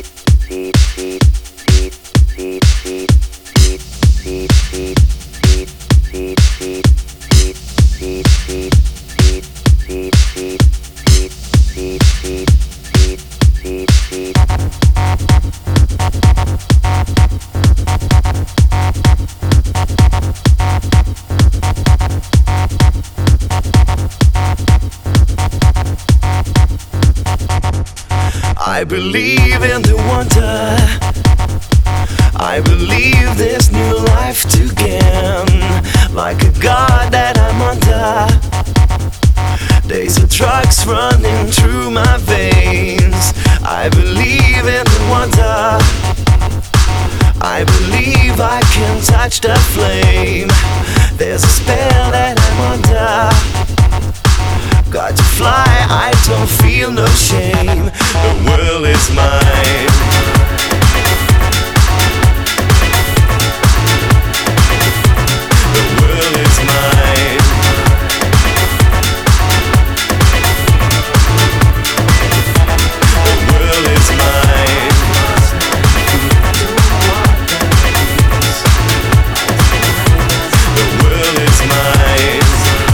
I believe in the wonder. I believe there's new life to gain. Like a god that I'm under. Days of drugs running through my veins. I believe in the wonder. I believe I can touch the flame. There's a spell that I'm under. Got to fly, I don't feel no shame. The world is mine. The world is mine. The world is mine. The world is mine.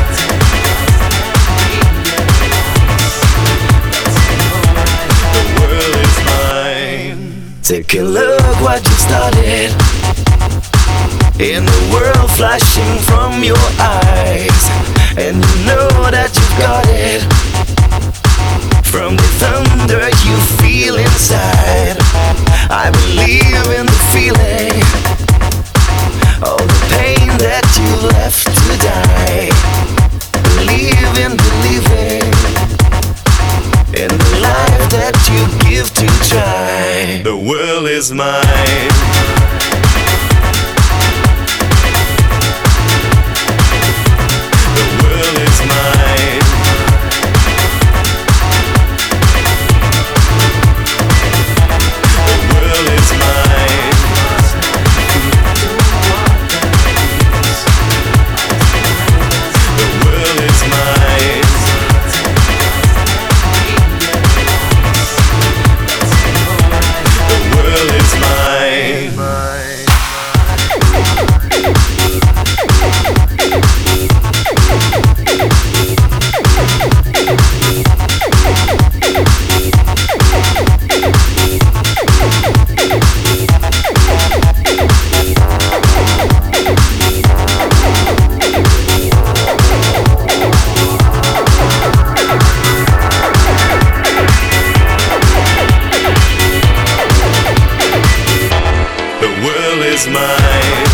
Take a look what you started. In the world flashing from your eyes. And you know that you've got it. From the thunder you feel inside. I believe in the feeling. All the pain that you left to die. Believe in believing in the life that you give to try. The world is mine. The world is mine. The world is mine. The world is mine. The world is mine. The world is mine.